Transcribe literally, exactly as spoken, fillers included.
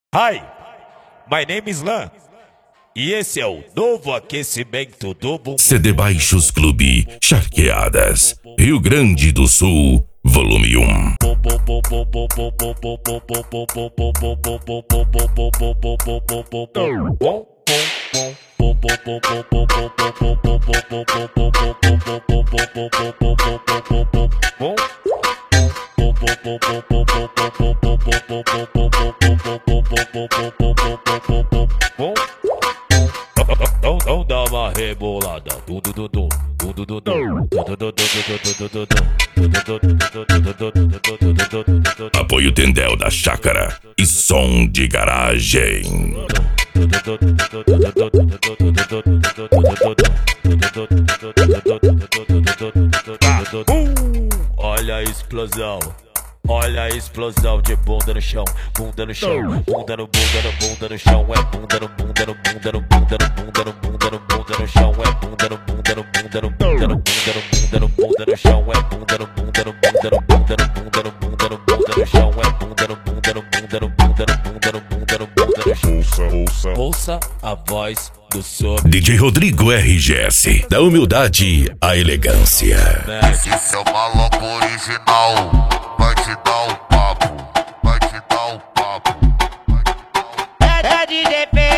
Hi, my name is Lan. E esse é o novo aquecimento do bumbum. C D Baixos Clube Charqueadas, Rio Grande do Sul, volume um. Não dá uma rebolada. Apoio Tendel da Chácara e som de garagem. Olha a explosão. Olha a explosão de bunda no chão, bunda no chão, bunda no bunda no bunda no chão, é bunda no bunda no bunda no bunda no bunda no bunda no bunda no chão, é bunda no bunda no bunda no bunda no bunda no bunda no bunda no chão, é bunda no bunda no bunda no bunda no bunda no bunda no bunda no chão, é bunda no bunda no bunda no bunda no bunda no bunda no bunda no chão. Ouça, ouça, ouça a voz do sob. D J Rodrigo R G S, da humildade à elegância. Esse é o maluco original. Vai te dar o papo, vai te dar o papo. É de D P